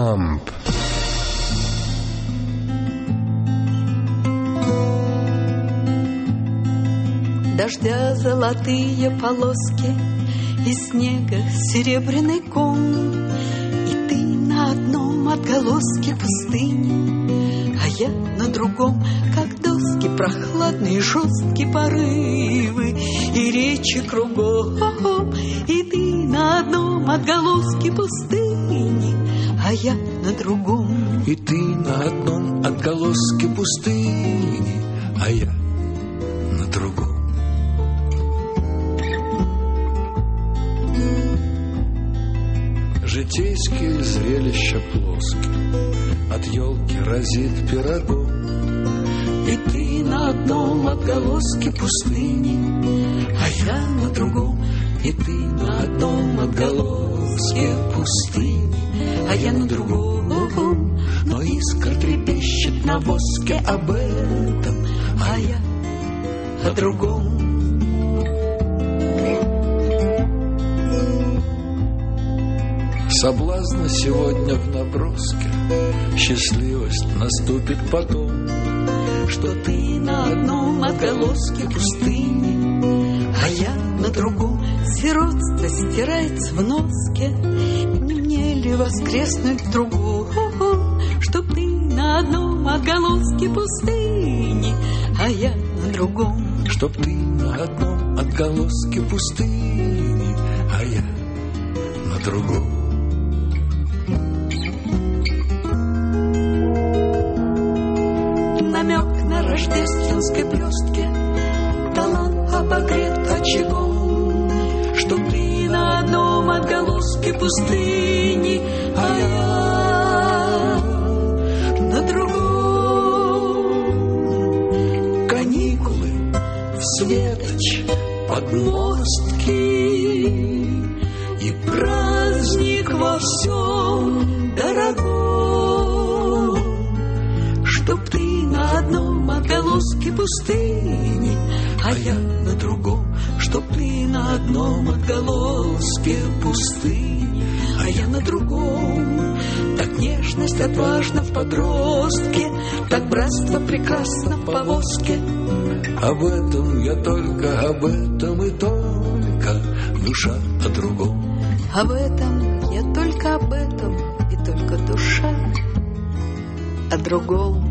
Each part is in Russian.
ламп. Дождя золотые полоски и снега серебряный ком, и ты на одном отголоске пустыни, а я на другом, как доски, прохладные жесткие порывы и речи кругом, и ты на одном отголоске пустыни, а я на другом. И ты на одном отголоске пустыни, а я на другом. Житейские зрелища плоские, от елки разит пирогом. И ты на одном отголоске пустыни, а я на другом. И ты на одном отголоске пустыни, а я на другом. Но искра трепещет на воске об этом, а я о другом. Соблазна сегодня в наброске, счастливость наступит потом. Что ты на одном отголоске пустыни, а я на другом. Сиротство стирается в носке, не мне ли воскреснуть в другом? Чтоб ты на одном отголоске пустыни, а я на другом. Чтоб ты на одном отголоске пустыни, а я на другом. Намек на рождественской блестке, талант обогрет очагом. Что ты на одном отголоске пустыни, а я на другом. Каникулы в светоч подмостки, и праздник во всем дорогом. Чтоб ты на одном отголоске пустыни, а я на другом. Чтоб ты на одном отголоске пустыни, а я на другом. Так нежность отважна в подростке, так братство прекрасно в повозке. Об этом я только, об этом и только, душа о другом. Об этом я только, об этом и только душа о другом.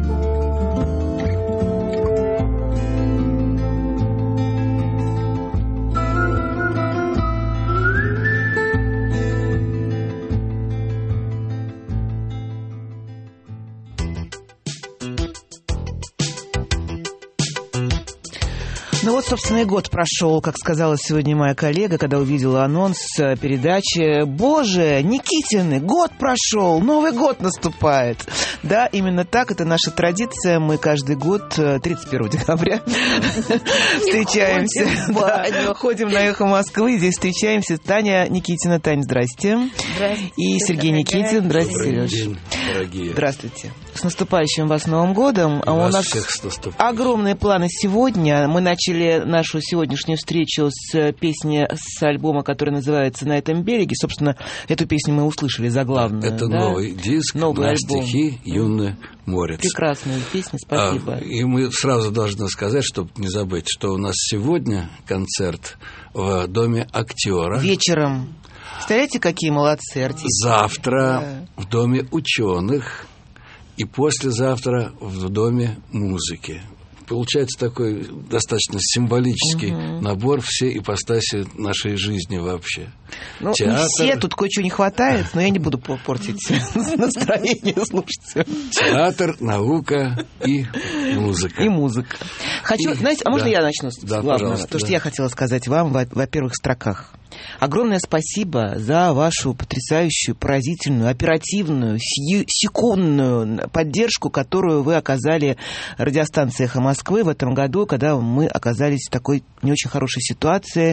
Ну вот, собственно, и год прошел, как сказала сегодня моя коллега, когда увидела анонс передачи. Боже, Никитины, год прошел, Новый год наступает. Да, именно так, это наша традиция. Мы каждый год 31 декабря встречаемся. Ходим на «Эхо Москвы», здесь встречаемся. Таня Никитина. Таня, здрасте. Здравствуйте. И Сергей Никитин. Здрасте, Сереж. Здравствуйте. С наступающим вас Новым годом. А у нас огромные планы сегодня. Мы начали нашу сегодняшнюю встречу с песни с альбома, который называется «На этом береге». Собственно, эту песню мы услышали заглавную. Это новый диск, новый на альбом. Стихи Юны Морец. Прекрасная песня, спасибо. И мы сразу должны сказать, чтобы не забыть, что у нас сегодня концерт в Доме актера. Вечером. Представляете, какие молодцы артисты. Завтра в Доме ученых и послезавтра в Доме музыки. Получается такой достаточно символический набор всей ипостаси нашей жизни вообще. Ну, театр... не все, тут кое-чего не хватает, но я не буду портить настроение слушателям. Театр, наука и музыка. И музыка. Хочу, знаете, а можно я начну с главного? То, что я хотела сказать вам во первых строках. Огромное спасибо за вашу потрясающую, поразительную, оперативную, секундную поддержку, которую вы оказали радиостанции «Эхо Москвы» в этом году, когда мы оказались в такой не очень хорошей ситуации.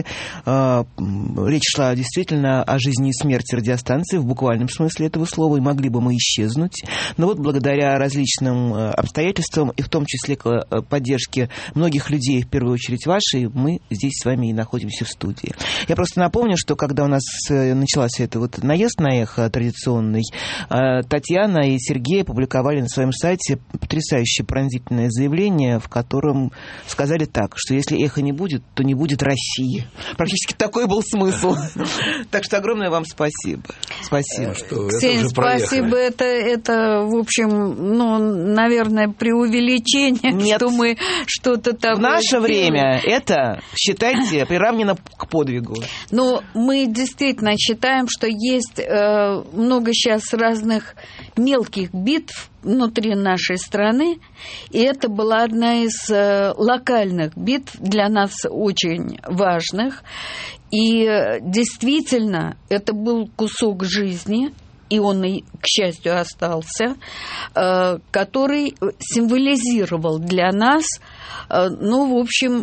Речь шла действительно о жизни и смерти радиостанции в буквальном смысле этого слова, и могли бы мы исчезнуть. Но вот благодаря различным обстоятельствам, и в том числе к поддержке многих людей, в первую очередь вашей, мы здесь с вами и находимся в студии. Я просто напомню, напомню, что когда у нас начался это вот наезд на эхо традиционный, Татьяна и Сергей опубликовали на своем сайте потрясающее пронзительное заявление, в котором сказали так, что если эхо не будет, то не будет России. Практически такой был смысл. Так что огромное вам спасибо. Спасибо. Ксения, спасибо. Это, в общем, наверное, преувеличение, что мы что-то такое... В наше время это, считайте, приравнено к подвигу. Но мы действительно считаем, что есть много сейчас разных мелких битв внутри нашей страны, и это была одна из локальных битв, для нас очень важных. И действительно, это был кусок жизни, и он, к счастью, остался, который символизировал для нас, в общем,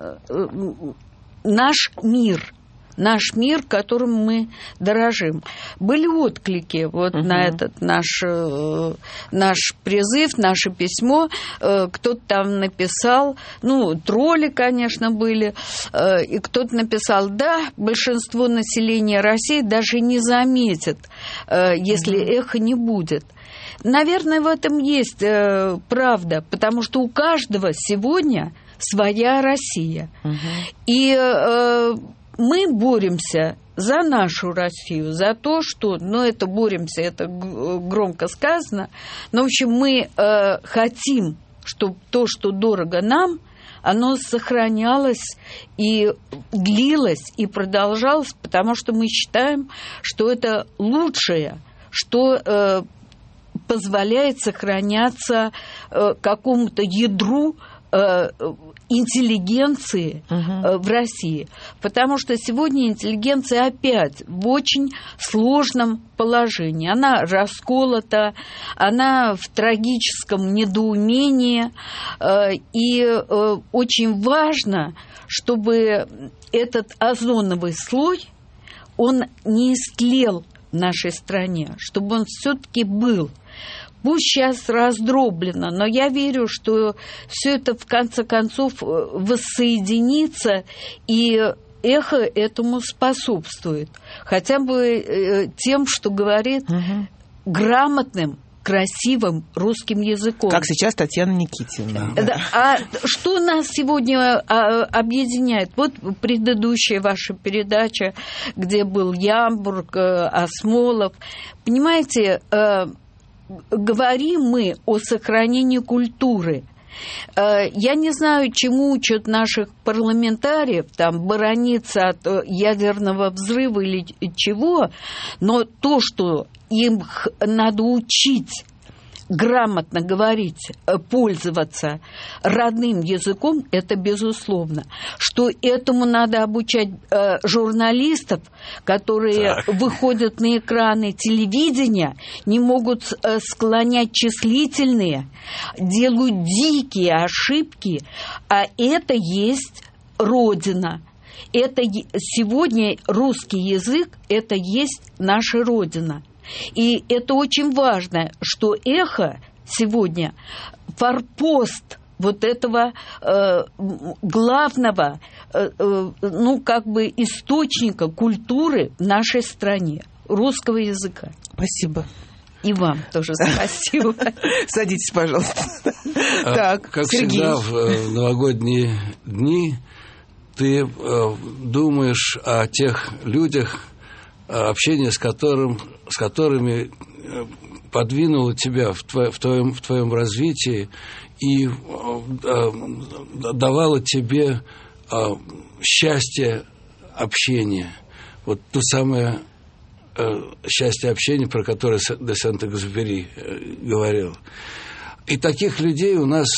наш мир, которым мы дорожим. Были отклики на этот наш призыв, наше письмо. Кто-то там написал, тролли, конечно, были, и кто-то написал, да, большинство населения России даже не заметит, если эхо не будет. Наверное, в этом есть правда, потому что у каждого сегодня своя Россия. И мы боремся за нашу Россию, за то, что, это боремся, это громко сказано, но, в общем, мы хотим, чтобы то, что дорого нам, оно сохранялось и длилось, и продолжалось, потому что мы считаем, что это лучшее, что позволяет сохраняться какому-то ядру интеллигенции в России. Потому что сегодня интеллигенция опять в очень сложном положении. Она расколота, она в трагическом недоумении. И очень важно, чтобы этот озоновый слой, он не истлел в нашей стране, чтобы он все-таки был. Пусть сейчас раздроблено, но я верю, что все это в конце концов воссоединится, и эхо этому способствует. Хотя бы тем, что говорит грамотным, красивым русским языком. Как сейчас Татьяна Никитина. Да. А что нас сегодня объединяет? Вот предыдущая ваша передача, где был Ямбург, Осмолов. Понимаете, говорим мы о сохранении культуры. Я не знаю, чему учат наших парламентариев, борониться от ядерного взрыва или чего, но то, что им надо учить грамотно говорить, пользоваться родным языком, это безусловно. Что этому надо обучать журналистов, которые выходят на экраны телевидения, не могут склонять числительные, делают дикие ошибки, а это есть Родина. Это сегодня русский язык, это есть наша Родина. И это очень важно, что эхо сегодня форпост вот этого главного, источника культуры в нашей стране, русского языка. Спасибо. И вам тоже спасибо. Садитесь, пожалуйста. Так, как Сергей. всегда в новогодние дни ты думаешь о тех людях, общение с которыми подвинуло тебя в твоем развитии и давало тебе счастье общения. Вот то самое счастье общения, про которое де Сент-Экзюпери говорил. И таких людей у нас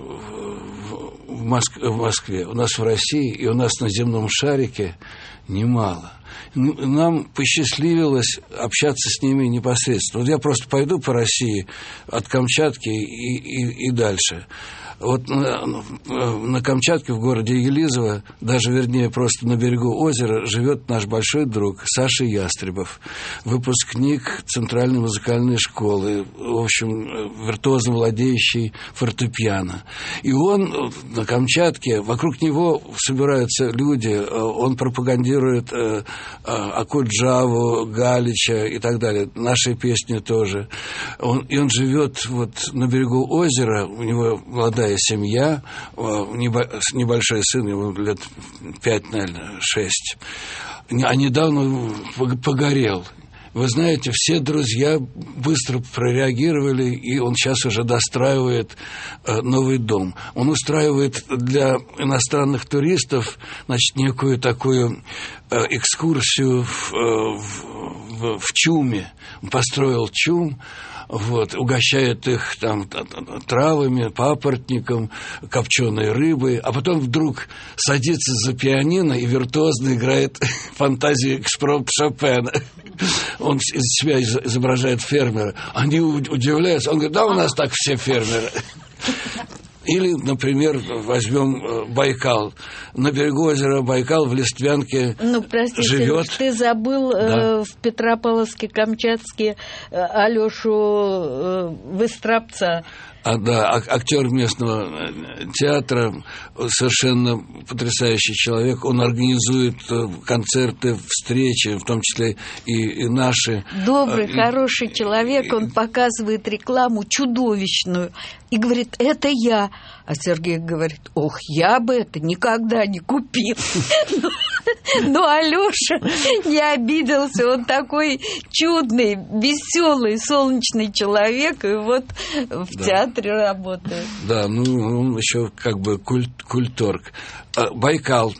в Москве, у нас в России и у нас на земном шарике немало. Нам посчастливилось общаться с ними непосредственно. Вот я просто пойду по России от Камчатки и дальше. Вот на Камчатке, в городе Елизово, даже, вернее, просто на берегу озера, живет наш большой друг Саша Ястребов, выпускник Центральной музыкальной школы, в общем, виртуозно владеющий фортепиано. И он на Камчатке, вокруг него собираются люди, он пропагандирует Акуджаву, Галича и так далее, наши песни тоже. И он живет вот на берегу озера, у него молодая семья, небольшой сын, ему лет 5, наверное, 6. А недавно погорел. Вы знаете, все друзья быстро прореагировали, и он сейчас уже достраивает новый дом. Он устраивает для иностранных туристов, значит, некую такую экскурсию в ЧУМе. Он построил ЧУМ, вот, угощает их там травами, папоротником, копченой рыбой, а потом вдруг садится за пианино и виртуозно играет фантазию экспромт Шопена. Он из себя изображает фермера. Они удивляются. Он говорит, да, у нас так все фермеры. Или, например, возьмем Байкал. На берегу озера Байкал в Листвянке живет. Ты забыл в Петропавловске-Камчатске Алешу Выстрапца. Актер местного театра, совершенно потрясающий человек. Он организует концерты, встречи, в том числе и наши. Добрый, хороший человек. Он показывает рекламу чудовищную и говорит, это я. А Сергей говорит, ох, я бы это никогда не купил. Но Алёша не обиделся. Он такой чудный, веселый, солнечный человек. И вот в театре работает. Да, ну он еще как бы культург. Байкал.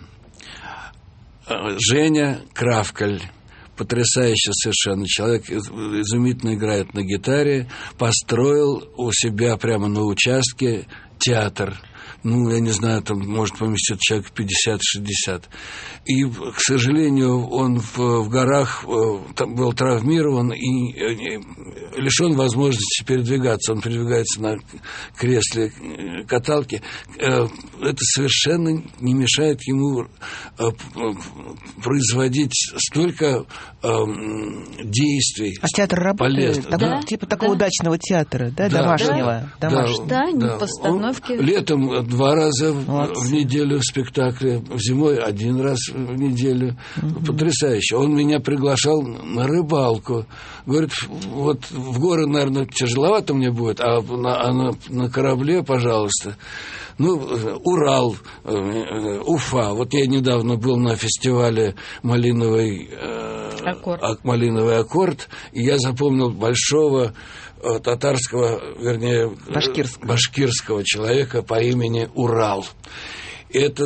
Женя Кравкаль. Потрясающий совершенно человек, изумительно играет на гитаре, построил у себя прямо на участке театр. Ну, я не знаю, там может поместиться человек 50-60. И, к сожалению, он в горах там был травмирован и лишен возможности передвигаться. Он передвигается на кресле каталки. Это совершенно не мешает ему производить столько действий. А театр работает? Да. Типа такого удачного театра, да, домашнего? Да, не постановки. Летом 2 раза в неделю в спектакле, зимой 1 раз в неделю. Потрясающе. Он меня приглашал на рыбалку. Говорит, вот в горы, наверное, тяжеловато мне будет, а на корабле, пожалуйста. Ну, Урал, Уфа. Вот я недавно был на фестивале «Малиновый аккорд», и я запомнил большого татарского, вернее, башкирского человека по имени Урал. Это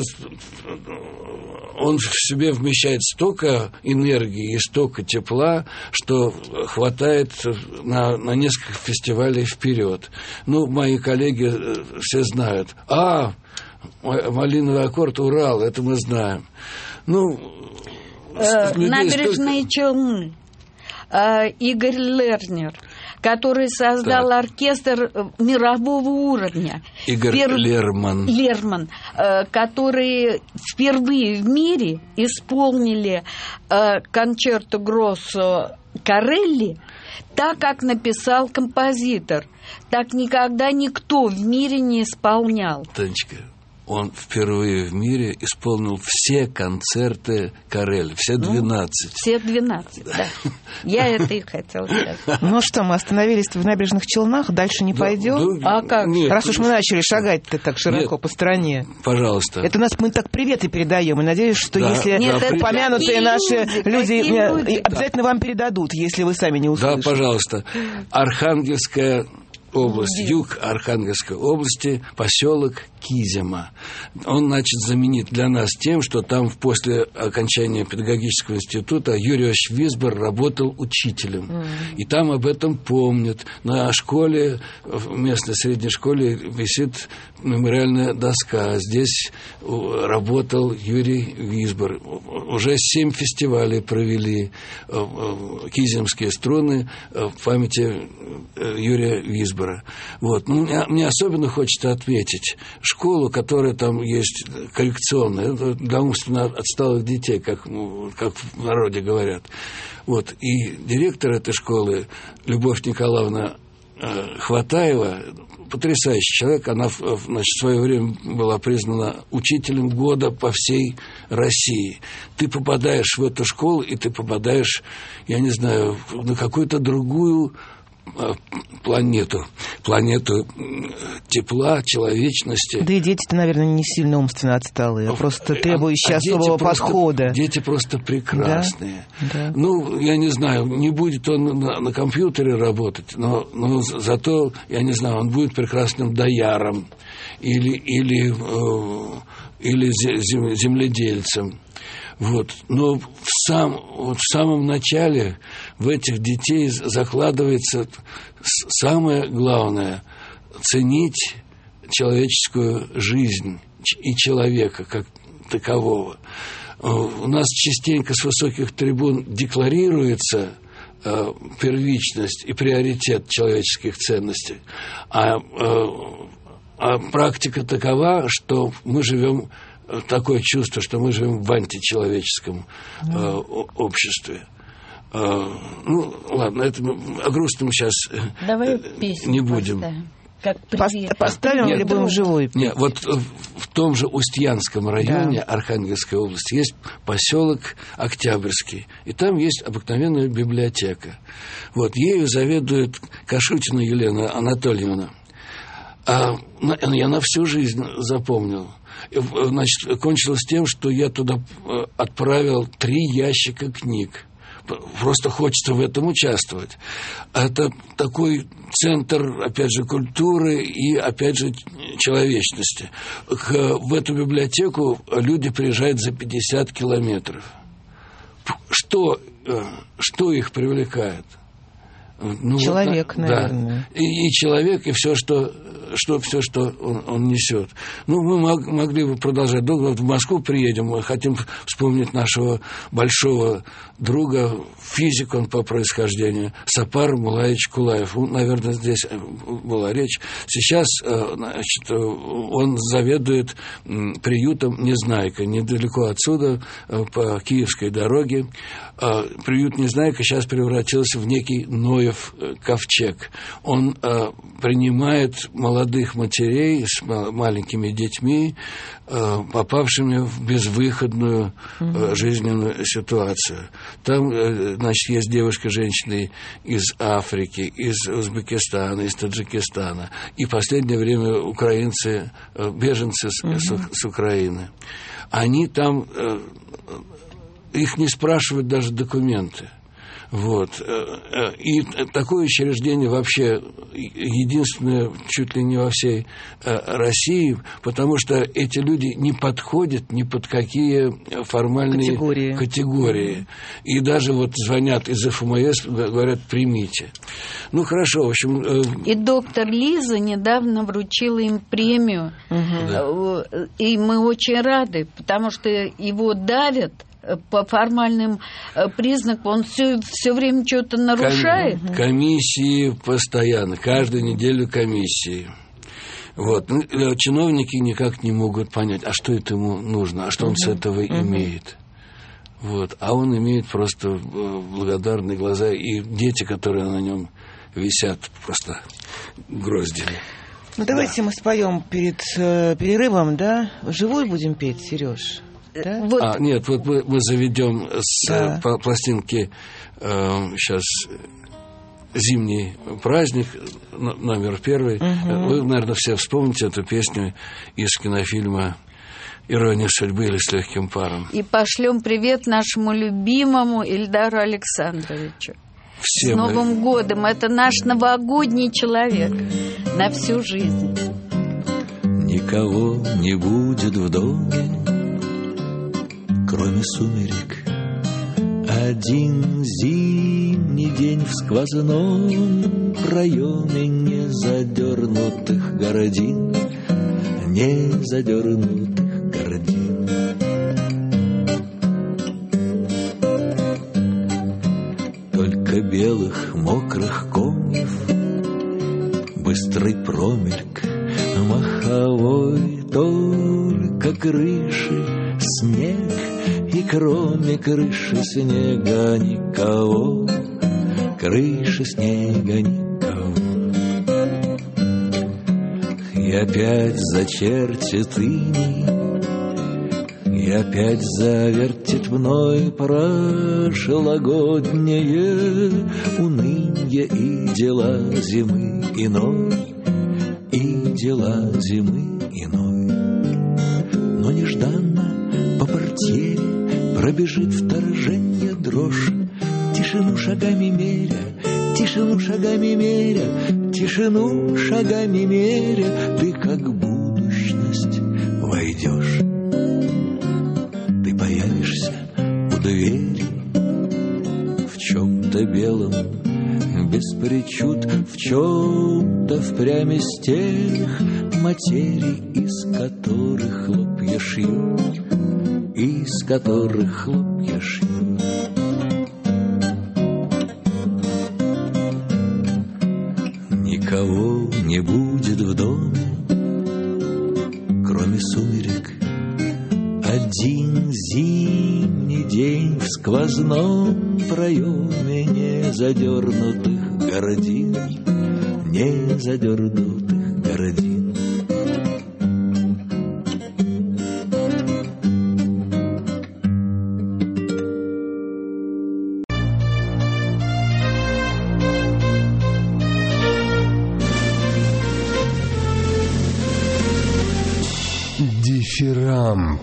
он в себе вмещает столько энергии и столько тепла, что хватает на несколько фестивалей вперед. Ну, мои коллеги все знают. «Малиновый аккорд», Урал, это мы знаем. Ну, Набережные Челны. Игорь Лернер, который создал оркестр мирового уровня. Игорь Лерман, которые впервые в мире исполнили кончерто гроссо Корелли так, как написал композитор. Так никогда никто в мире не исполнял. Танечка, он впервые в мире исполнил все концерты Корелли, все 12. Все 12, да. Я это и хотела сказать. Ну что, мы остановились в Набережных Челнах, дальше не пойдем? А как? Нет, раз уж мы начали шагать-то так широко по стране. Пожалуйста. Это мы так приветы передаем, и надеюсь, что если упомянутые наши люди обязательно вам передадут, если вы сами не услышите. Да, пожалуйста. Архангельская область, юг Архангельской области, поселок Кизяма. Он, значит, знаменит для нас тем, что там после окончания педагогического института Юрий Иосифович Висбор работал учителем. И там об этом помнят. На школе, в местной средней школе висит мемориальная доска. Здесь работал Юрий Висбор. Уже 7 фестивалей провели кизямские струны в памяти Юрия Висбора. выбора. Вот. Ну, мне особенно хочется отметить школу, которая там есть коррекционная, для умственно отсталых детей, как в народе говорят. Вот. И директор этой школы, Любовь Николаевна Хватаева, потрясающий человек. Она в свое время была признана учителем года по всей России. Ты попадаешь в эту школу, и ты попадаешь, я не знаю, на какую-то другую планету тепла, человечности. Да и дети-то, наверное, не сильно умственно отсталые, а просто требующие особого подхода. Дети просто прекрасные. Да? Ну, я не знаю, не будет он на компьютере работать, но зато, я не знаю, он будет прекрасным дояром или земледельцем. Вот. Но в самом начале в этих детей закладывается самое главное – ценить человеческую жизнь и человека как такового. У нас частенько с высоких трибун декларируется первичность и приоритет человеческих ценностей, а практика такова, что мы живем, такое чувство, что мы живем в античеловеческом обществе. Ну, ладно, это о грустном сейчас Давай песню не будем. Поставим или будем живой? Нет, вот в том же Устьянском районе Архангельской области есть поселок Октябрьский, и там есть обыкновенная библиотека. Вот, ею заведует Кашутина Елена Анатольевна. Я на всю жизнь запомнил. Значит, кончилось тем, что я туда отправил 3 ящика книг. Просто хочется в этом участвовать. Это такой центр, опять же, культуры и, опять же, человечности. В эту библиотеку люди приезжают за 50 километров. Что их привлекает? Ну, человек, вот, наверное. Да. И человек, и все, что он несет. Ну, мы могли бы продолжать долго. Вот в Москву приедем, мы хотим вспомнить нашего большого друга, физик он по происхождению, Сапар Мулаевич Кулаев. Наверное, здесь была речь. Сейчас, значит, он заведует приютом «Незнайка», недалеко отсюда, по Киевской дороге. Приют «Незнайка» сейчас превратился в некий Ноев ковчег. Он принимает молодых матерей с маленькими детьми, попавшими в безвыходную жизненную ситуацию. Там, значит, есть девушка-женщины из Африки, из Узбекистана, из Таджикистана. И в последнее время украинцы, беженцы с Украины. Они там, их не спрашивают даже документы. Вот. И такое учреждение вообще единственное чуть ли не во всей России, потому что эти люди не подходят ни под какие формальные категории. И даже вот звонят из ФМС, говорят, примите. Ну, хорошо, в общем... И доктор Лиза недавно вручила им премию. И мы очень рады, потому что его давят по формальным признакам, он все время что-то нарушает. Комиссии постоянно, каждую неделю комиссии. Вот. Чиновники никак не могут понять, а что это ему нужно, а что он с этого имеет. Вот. А он имеет просто благодарные глаза, и дети, которые на нем висят, просто гроздями. Ну, давайте мы споем перед перерывом, да? Живой будем петь, Сереж? Да? Вот. Нет, вот мы заведем с пластинки сейчас «Зимний праздник», номер 1. Вы, наверное, все вспомните эту песню из кинофильма «Ирония судьбы» или «С легким паром». И пошлем привет нашему любимому Ильдару Александровичу. С Новым годом! Это наш новогодний человек на всю жизнь. Никого не будет в доме, кроме сумерек. Один зимний день в сквозном проеме незадернутых гордин, незадернутых гордин. Только белых мокрых комьев крыши снег, и кроме крыши снега никого, крыши снега никого. И опять зачертит иней, и опять завертит мной прошлогоднее унынье и дела зимы иной, и дела зимы иной. Но нежданно по портьере пробежит вторженье дрожь, тишину шагами меря, тишину шагами меря, тишину шагами меря, ты как будущность войдешь. Ты появишься у двери в чем-то белом, без причуд, в чем-то впрямь из тех материй, из которых хлопья шьют, из которых хлопья шьют. Никого не будет в доме, кроме сумерек. Один зимний день в сквозном проеме незадернутых гардин, незадернутых гардин. Дифирамб.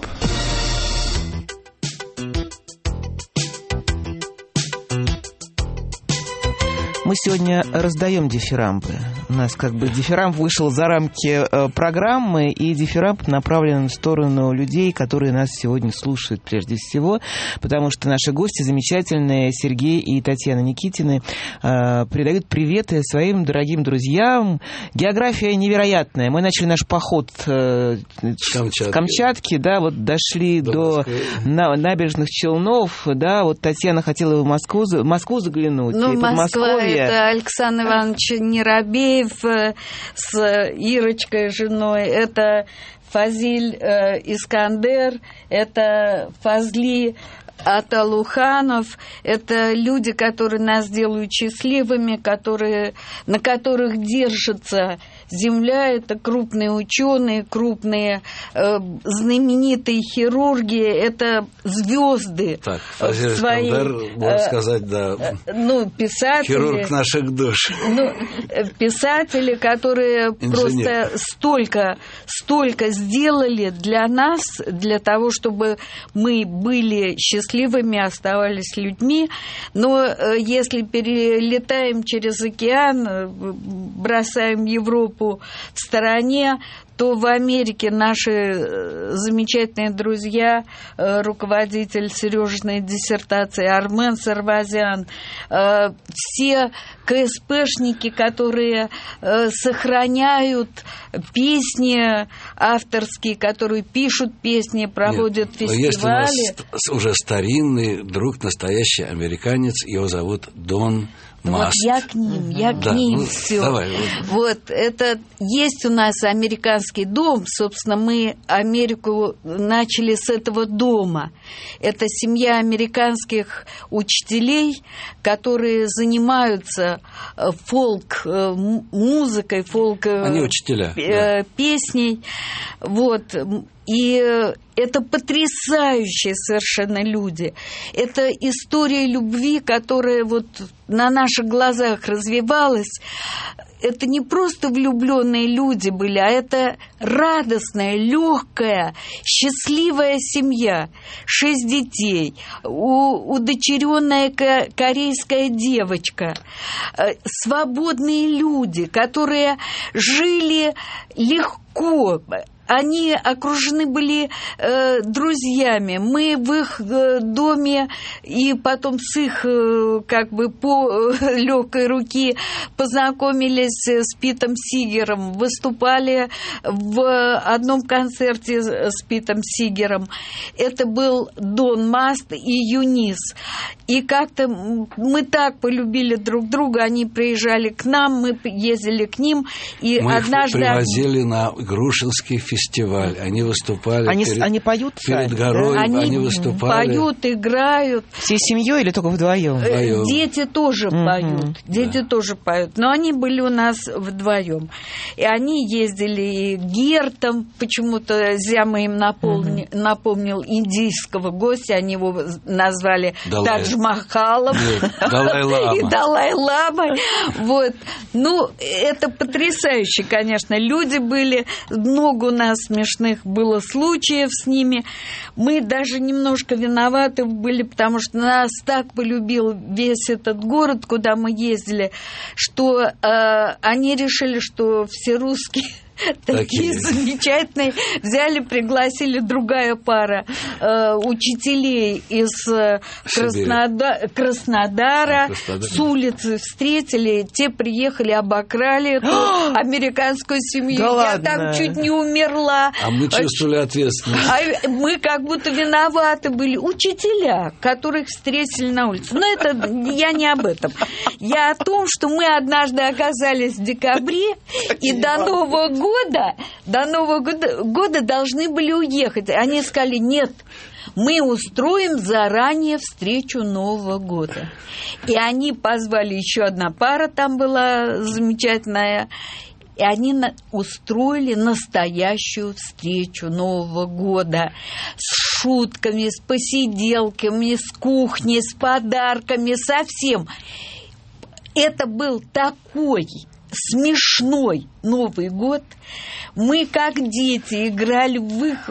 Мы сегодня раздаем дифирамбы. У нас как бы дифирамб вышел за рамки программы, и дифирамб направлен в сторону людей, которые нас сегодня слушают прежде всего, потому что наши гости замечательные, Сергей и Татьяна Никитины, передают приветы своим дорогим друзьям. География невероятная. Мы начали наш поход с Камчатки, да, вот дошли до набережных Челнов, да, вот Татьяна хотела в Москву заглянуть. Ну, Москва — это Александр Иванович Неробеев с Ирочкой, женой, это Фазиль Искандер, это Фазли Аталуханов, это люди, которые нас делают счастливыми, на которых держится земля, это крупные ученые, крупные знаменитые хирурги, это звезды. Так, Фазиль Искандер, можно сказать, да, писатели. Хирург наших душ. Писатели, которые инженер. Просто столько сделали для нас, для того, чтобы мы были счастливыми, оставались людьми. Но если перелетаем через океан, бросаем Европу в стороне, то в Америке наши замечательные друзья, руководитель Сережиной диссертации Армен Сарвазян, все КСПшники, которые сохраняют песни авторские, которые пишут песни, проводят фестивали. Есть у нас уже старинный друг, настоящий американец, его зовут Дон Маст. Вот я к ним все. Давай. Вот это есть у нас американский дом. Собственно, мы Америку начали с этого дома. Это семья американских учителей, которые занимаются фолк-музыкой, Они учителя, песней. Вот. И это потрясающие совершенно люди. Это история любви, которая вот на наших глазах развивалась. Это не просто влюбленные люди были, а это радостная, легкая, счастливая семья. 6 детей, удочеренная корейская девочка, свободные люди, которые жили легко. Они окружены были друзьями. Мы в их доме и потом с их по легкой руки познакомились с Питом Сигером, выступали в одном концерте с Питом Сигером. Это был Дон Маст и Юнис. И как-то мы так полюбили друг друга, они приезжали к нам, мы ездили к ним. И мы однажды их привозили на Грушинский фестиваль, они выступали они поют перед сами, горой, да? они выступали. Поют, играют. Всей семьей или только вдвоем? Дети тоже поют, дети тоже поют, но они были у нас вдвоем. И они ездили к гертам, почему-то Зяма им напомнил индийского гостя, они его назвали Тадж-Махалом и Далай-Ламой. Вот. Ну, это потрясающе, конечно. Люди были, много у нас смешных было случаев с ними. Мы даже немножко виноваты были, потому что нас так полюбил весь этот город, куда мы ездили, что они решили, что все русские такие замечательные. Взяли, пригласили другая пара учителей из Краснодара, с улицы встретили, те приехали, обокрали эту американскую семью. Да, я там чуть не умерла. А мы чувствовали ответственность. А мы как будто виноваты были. Учителя, которых встретили на улице. Но это я не об этом. Я о том, что мы однажды оказались в декабре, и до Нового года должны были уехать. Они сказали: нет, мы устроим заранее встречу Нового года. И они позвали, еще одна пара там была замечательная, и они устроили настоящую встречу Нового года с шутками, с посиделками, с кухней, с подарками, со всем. Это был такой смешной Новый год. Мы, как дети, играли в их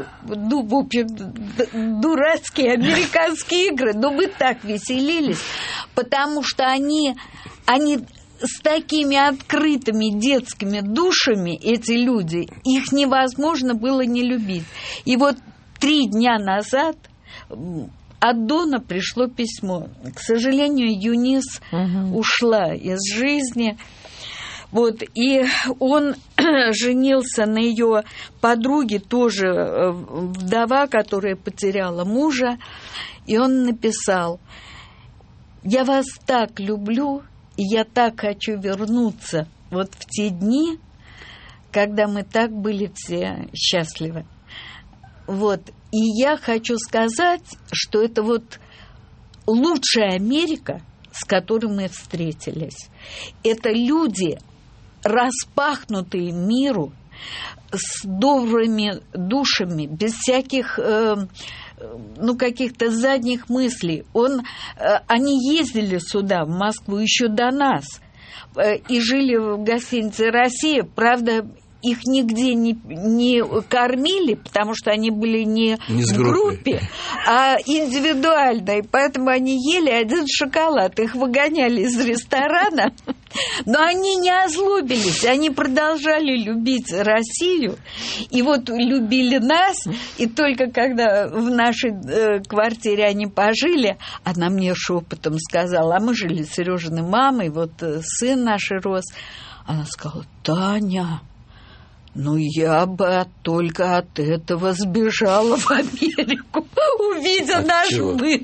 дурацкие американские игры, но мы так веселились, потому что они с такими открытыми детскими душами, эти люди, их невозможно было не любить. И вот 3 дня назад от Дона пришло письмо. К сожалению, Юнис ушла из жизни. Вот, и он женился на ее подруге, тоже вдова, которая потеряла мужа. И он написал: «Я вас так люблю, и я так хочу вернуться вот в те дни, когда мы так были все счастливы». Вот. И я хочу сказать, что это вот лучшая Америка, с которой мы встретились. Это люди, распахнутые миру, с добрыми душами, без всяких каких-то задних мыслей. Они ездили сюда, в Москву, еще до нас, и жили в гостинице «Россия». Правда, их нигде не кормили, потому что они были не в группе, а индивидуально. И поэтому они ели один шоколад. Их выгоняли из ресторана. Но они не озлобились. Они продолжали любить Россию. И вот любили нас. И только когда в нашей квартире они пожили, она мне шепотом сказала: а мы жили с Сережиной мамой, вот сын наш рос. Она сказала: Таня, ну, я бы только от этого сбежала в Америку, увидя наш быт.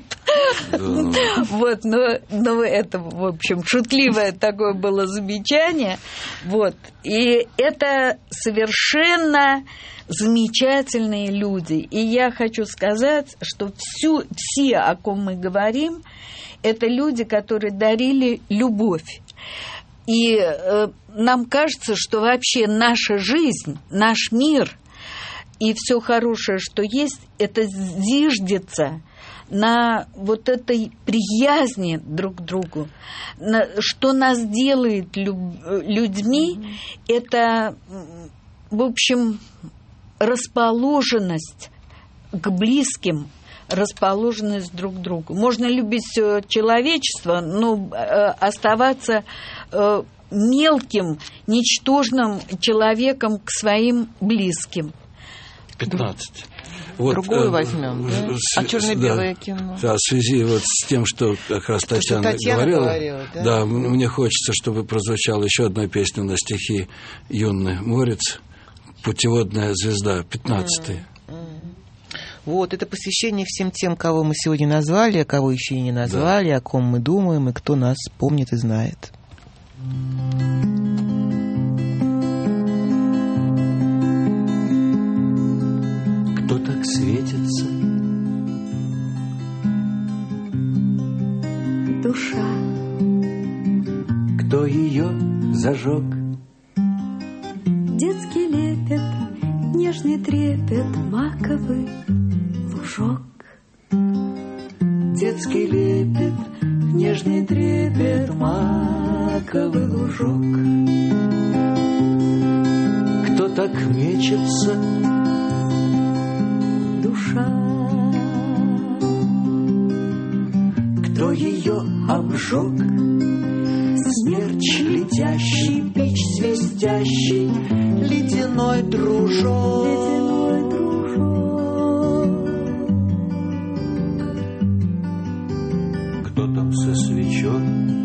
Вот, но это, в общем, шутливое такое было замечание. Вот. И это совершенно замечательные люди. И я хочу сказать, что все, о ком мы говорим, это люди, которые дарили любовь. И нам кажется, что вообще наша жизнь, наш мир и все хорошее, что есть, это зиждется на вот этой приязни друг к другу. Что нас делает людьми, это, в общем, расположенность к близким, расположенность друг к другу. Можно любить все человечество, но оставаться мелким, ничтожным человеком к своим близким. 15. Вот, другую возьмем, да? А черно-белое кино? Да, в связи вот с тем, что как раз Татьяна говорила, да, мне хочется, чтобы прозвучала еще одна песня на стихи Юнны Морец «Путеводная звезда», 15-й. Вот, это посвящение всем тем, кого мы сегодня назвали, а кого еще и не назвали, о ком мы думаем и кто нас помнит и знает. кто так светится? Душа. Кто ее зажег? Детский лепет, нежный трепет, маковый лужок. Детский лепет, нежный трепет, маковый лужок. Кто так мечется? Душа. Кто ее обжег? Смерч летящий, пич свистящий, ледяной дружок. Ледяной дружок. Кто там со свечой?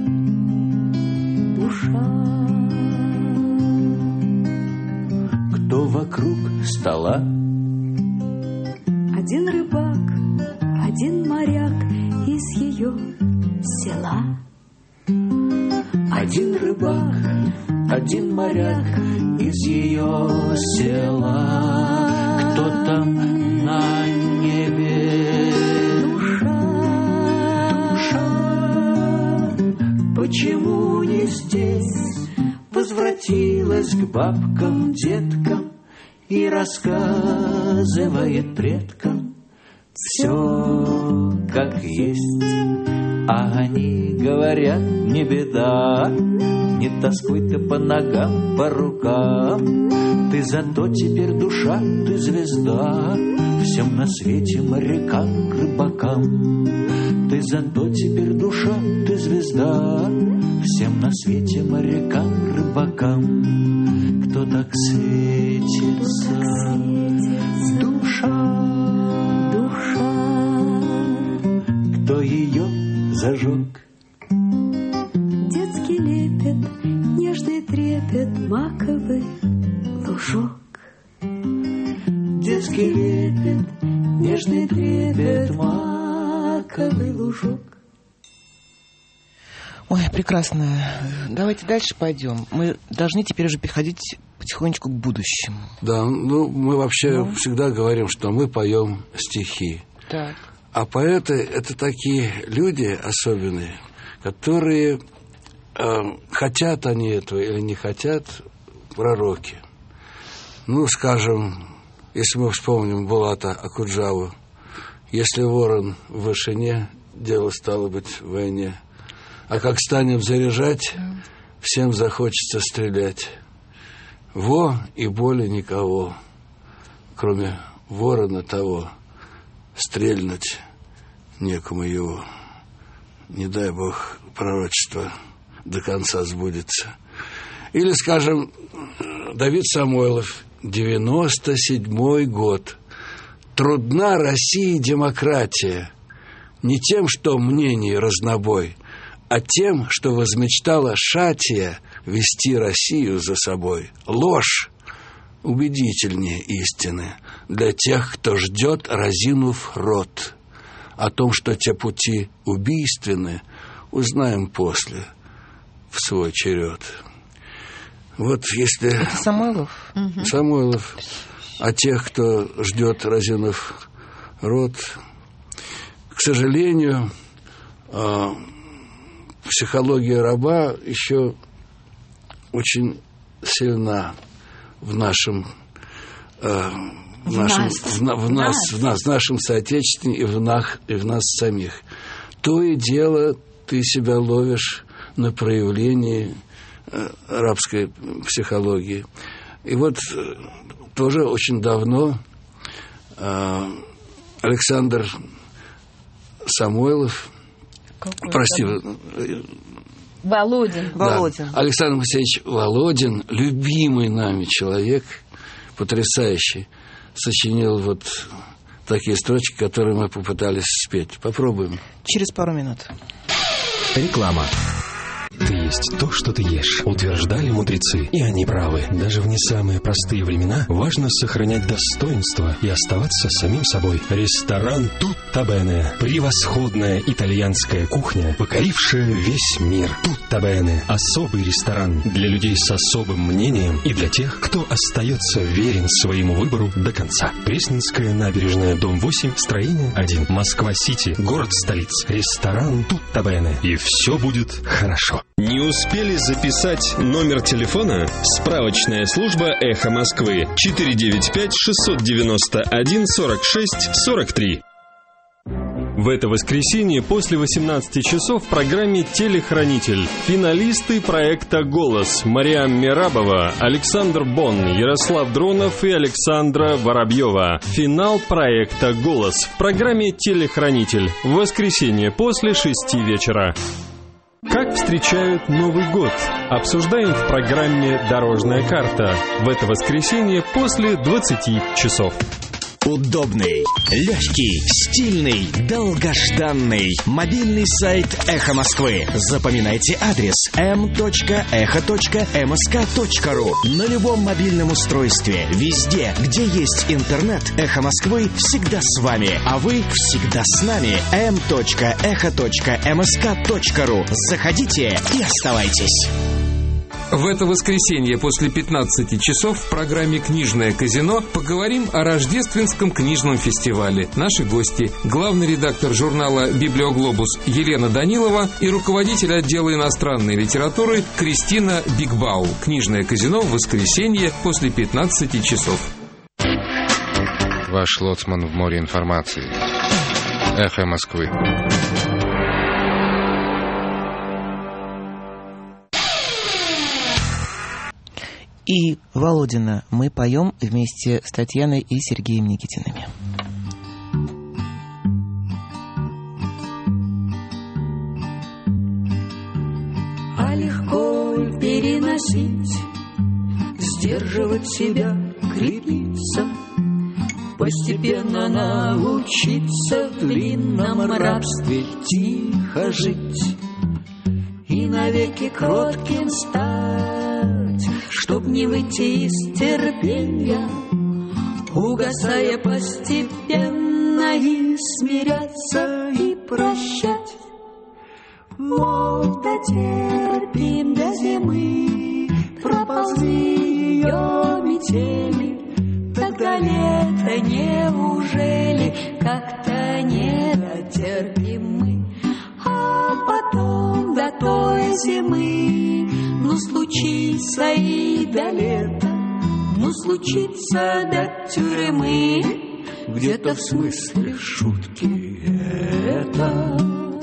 Душа. Кто вокруг стола? Один рыбак, один моряк из ее села. Один рыбак, один моряк из ее села. Кто там на небе? Душа. Почему не здесь? Возвратилась к бабкам, деткам и рассказывает предкам все как есть. А они говорят, не беда, не тоскуй ты по ногам, по рукам. Ты зато теперь душа, ты звезда всем на свете морякам, рыбакам. Ты зато теперь душа, ты звезда всем на свете морякам, рыбакам. Кто так светится? Душа. Кто ее зажег? Детский лепет, нежный трепет, маковый лужок. Детский лепет, нежный трепет, маковый лужок. Ой, прекрасно. Давайте дальше пойдем. Мы должны теперь уже переходить потихонечку к будущему. Да, ну мы вообще всегда говорим, что мы поем стихи. Так. А поэты — это такие люди особенные, которые, хотят они этого или не хотят, пророки. Ну, скажем, если мы вспомним Булата Акуджаву, если ворон в вышине, дело стало быть в войне. А как станем заряжать, всем захочется стрелять. Во и боли никого, кроме ворона того, стрельнуть некому его. Не дай Бог, пророчество до конца сбудется. Или, скажем, Давид Самойлов, 97-й год. Трудна России демократия не тем, что мнений разнобой, а тем, что возмечтала Шатия вести Россию за собой. Ложь убедительнее истины для тех, кто ждет, разинув рот. О том, что те пути убийственны, узнаем после, в свой черед. Вот если... Это Самойлов? Самойлов. А тех, кто ждет, разинув рот, к сожалению, психология раба еще очень сильна в нашем соотечественнике и в нас самих. То и дело ты себя ловишь на проявлении рабской психологии. И вот тоже очень давно Александр Самойлов, Володин. Да, Александр Моисеевич Володин, любимый нами человек, потрясающий, сочинил вот такие строчки, которые мы попытались спеть. Попробуем. Через пару минут. Реклама. Ты есть то, что ты ешь, утверждали мудрецы, и они правы. Даже в не самые простые времена важно сохранять достоинство и оставаться самим собой. Ресторан «Тут Тутта Бене. Превосходная итальянская кухня, покорившая весь мир. Тутта Бене. Особый ресторан для людей с особым мнением и для тех, кто остается верен своему выбору до конца. Пресненская набережная, дом 8, строение 1. Москва-Сити, город-столица. Ресторан Тутта Бене. И все будет хорошо. Не успели записать номер телефона? Справочная служба «Эхо Москвы» 495-691-46-43. В это воскресенье после 18 часов в программе «Телехранитель» финалисты проекта «Голос» Мариам Мерабова, Александр Бон, Ярослав Дронов и Александра Воробьева. Финал проекта «Голос» в программе «Телехранитель» в воскресенье после 6 вечера. Как встречают Новый год? Обсуждаем в программе «Дорожная карта» в это воскресенье после 20 часов. Удобный, легкий, стильный, долгожданный мобильный сайт «Эхо Москвы». Запоминайте адрес m.echo.msk.ru. На любом мобильном устройстве, везде, где есть интернет, «Эхо Москвы» всегда с вами, а вы всегда с нами. m.echo.msk.ru. Заходите и оставайтесь. В это воскресенье после 15 часов в программе «Книжное казино» поговорим о Рождественском книжном фестивале. Наши гости – главный редактор журнала «Библиоглобус» Елена Данилова и руководитель отдела иностранной литературы Кристина Бигбау. «Книжное казино» в воскресенье после 15 часов. Ваш лоцман в море информации. «Эхо Москвы». И Володина мы поем вместе с Татьяной и Сергеем Никитиными. А легко переносить, сдерживать себя, крепиться, постепенно научиться в длинном рабстве тихо жить и навеки кротким стать, чтоб не выйти из терпения, угасая постепенно, и смиряться и прощать. Мол, дотерпим до зимы, проползли ее метели, тогда лето неужели как-то не дотерпим мы? А потом до той зимы, ну случится и до лета, ну случится до тюрьмы, где-то в смысле шутки это.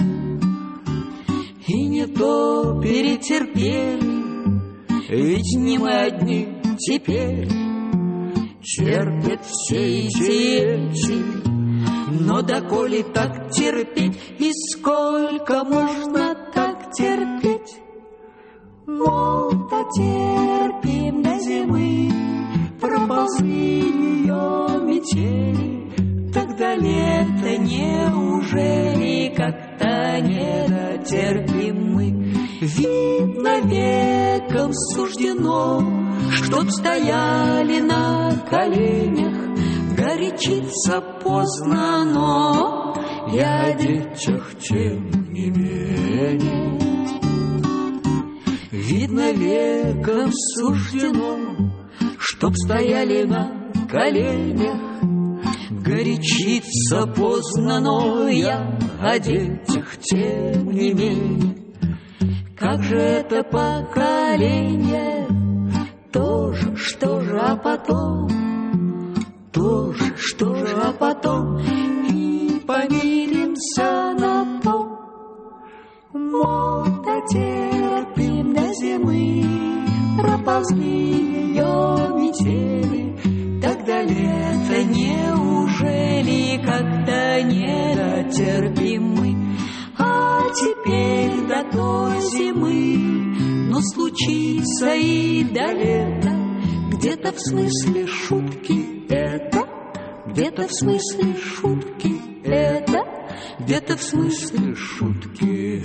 И не то перетерпели, ведь не мы одни теперь, терпят все эти, но доколе так терпеть, и сколько можно так терпеть? Мол, дотерпим до зимы, проползли ее метели, тогда лето неужели как-то не дотерпим мы? Видно, веком суждено, чтоб стояли на коленях, горячиться поздно, но и о детях тем не менее. Видно, веком суждено, чтоб стояли на коленях, горячиться поздно, но я о детях тем не менее. Как же это поколение, тоже, что же, а потом, тоже, что же, а потом, и помиримся на том. Мол, дотерпим до зимы, проползли ее метели, тогда лето неужели как-то не дотерпим мы? А теперь до той зимы, но случится и до лета, где-то в смысле шутки это, где-то в смысле шутки это, где-то в смысле шутки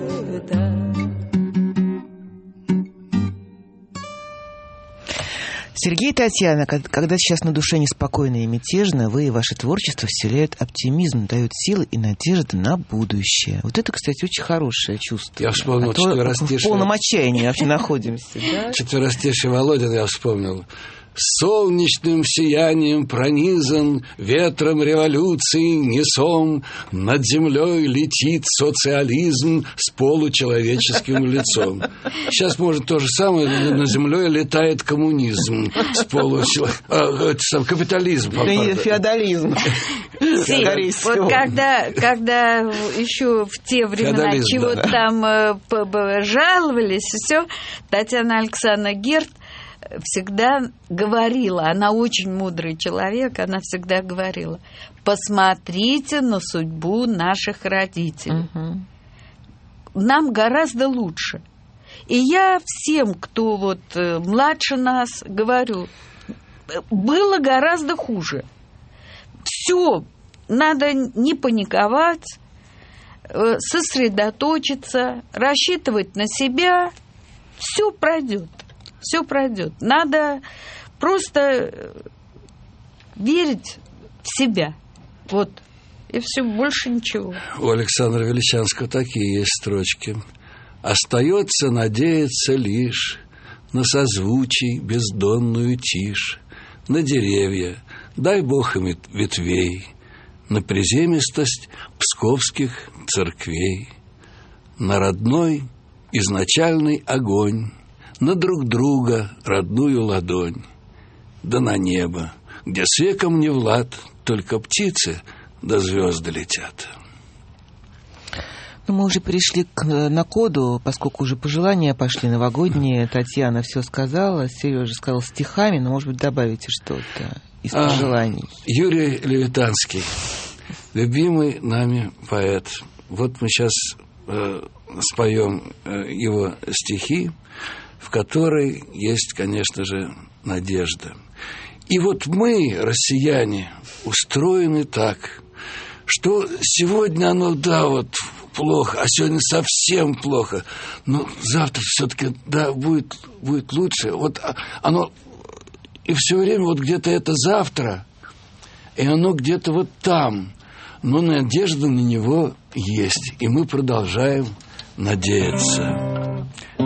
это. Сергей и Татьяна, когда сейчас на душе неспокойно и мятежно, вы и ваше творчество вселяют оптимизм, дают силы и надежды на будущее. Вот это, кстати, очень хорошее чувство. Я вспомнил четверостишие. В полном отчаянии вообще находимся. Четверостишие Володина я вспомнил. Солнечным сиянием пронизан, ветром революции несом, над землей летит социализм с получеловеческим лицом. Сейчас, может, то же самое, над землей летает коммунизм с получеловеческим... капитализм. Феодализм. Вот когда еще в те времена чего-то там жаловались, все, Татьяна Александровна Герд всегда говорила, она очень мудрый человек, она всегда говорила: посмотрите на судьбу наших родителей. Нам гораздо лучше. И я всем, кто вот младше нас, говорю, было гораздо хуже. Все, надо не паниковать, сосредоточиться, рассчитывать на себя, все пройдет. Все пройдет. Надо просто верить в себя. Вот. И все, больше ничего. У Александра Величанского такие есть строчки. «Остается надеяться лишь на созвучий бездонную тишь, на деревья, дай Бог им ветвей, на приземистость псковских церквей, на родной изначальный огонь, на друг друга родную ладонь, да на небо, где с веком не влад, только птицы да звезды летят». Ну, мы уже перешли на коду, поскольку уже пожелания пошли новогодние. Татьяна все сказала, Сережа сказал стихами, но, может быть, добавите что-то из пожеланий. Юрий Левитанский, любимый нами поэт. Вот мы сейчас споем его стихи, в которой есть, конечно же, надежда. И вот мы, россияне, устроены так, что сегодня оно, да, вот плохо, а сегодня совсем плохо, но завтра все-таки, да, будет лучше. Вот оно, и все время вот где-то это завтра, и оно где-то вот там, но надежда на него есть, и мы продолжаем надеяться.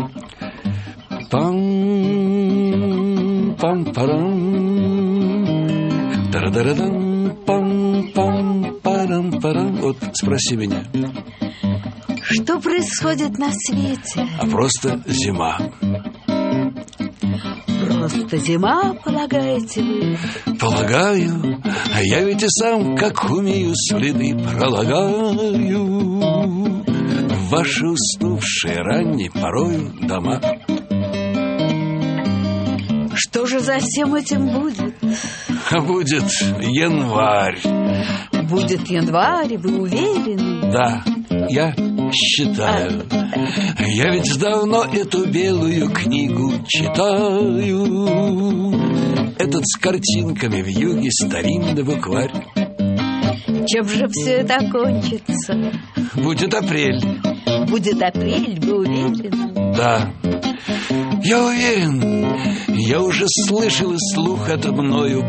Пам-пам-парам, тара-дара-дам, пам-пам-парам-парам. Вот спроси меня. Что происходит на свете? А просто зима. Просто зима, полагаете вы? Полагаю, а я ведь и сам, как умею, следы пролагаю в ваши уснувшие ранней порою дома. Что же за всем этим будет? Будет январь. Будет январь, вы уверены? Да, я считаю. Я ведь давно эту белую книгу читаю. Этот с картинками в юге старинный букварь. Чем же все это кончится? Будет апрель. Будет апрель, вы уверены? Да. Я уверен, я уже слышал и слух это мною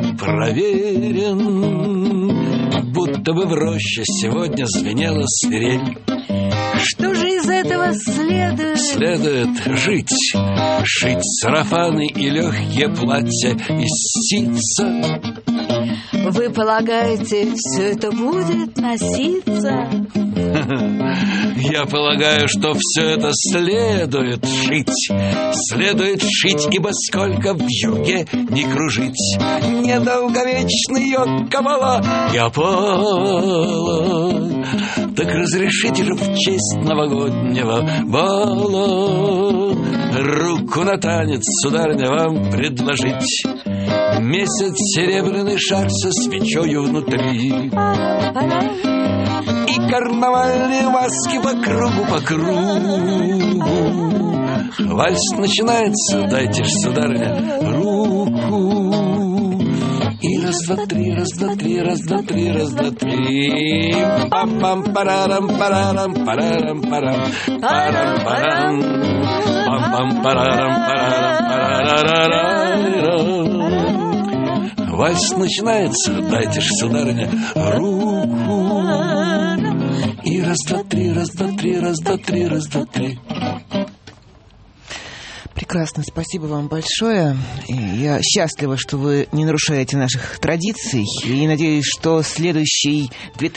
проверен, будто бы в роще сегодня звенела свирель. Что же из этого следует? Следует жить сарафаны и легкие платья из ситца. Вы полагаете, все это будет носиться? Я полагаю, что все это следует шить. Следует шить, ибо сколько в юге не кружить. Недолговечный йог-кабала и опала. Так разрешите же в честь новогоднего бала руку на танец, сударыня, вам предложить. Месяц серебряный шар со свечою внутри и карнавальные маски по кругу. Вальс начинается, дайте ж, сударыня, руку. И раз, два, три, раз, два, три, раз, два, три, раз, два, три. Пам-пам-парарам, парарам, парарам, парам, парам-парам. Пам-пам-парарам, парарам, парарарарарам. Вальс начинается, дайте ж, сударыня, руку. И раз, два, три, раз, два, три, раз, два, три, раз, два, три. Прекрасно, спасибо вам большое. И я счастлива, что вы не нарушаете наших традиций. И надеюсь, что следующий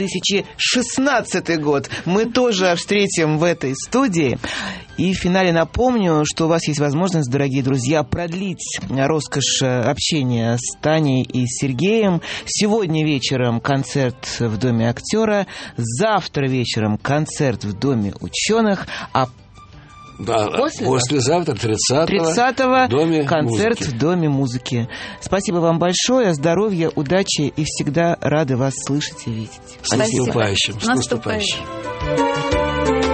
2016 год мы тоже встретим в этой студии. И в финале напомню, что у вас есть возможность, дорогие друзья, продлить роскошь общения с Таней и Сергеем. Сегодня вечером концерт в Доме актера, завтра вечером концерт в Доме ученых, а да, послезавтра, 30-го, концерт музыки. в Доме музыки. Спасибо вам большое, здоровья, удачи и всегда рады вас слышать и видеть. С наступающим.